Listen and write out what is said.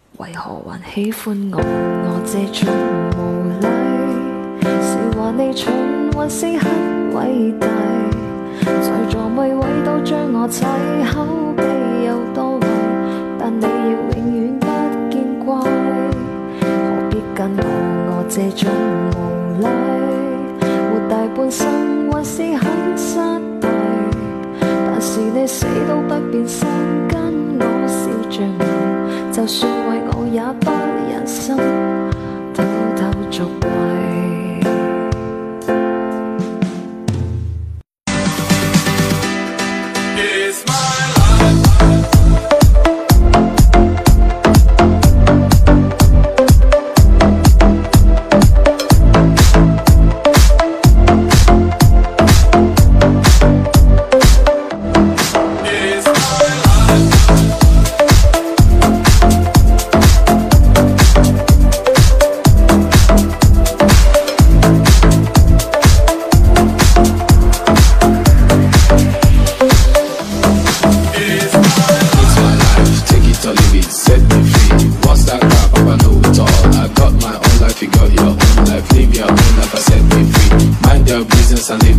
為何還喜歡我？我這種無禮，是話你蠢還是很偉大？在座每位都將我砌口碑有多壞，但你亦永遠不見怪。何必跟我這種無禮？活大半生還是很失敗，但是你死都不變心，跟我笑着鬧，就算為我也不忍心偷偷作怪。 And live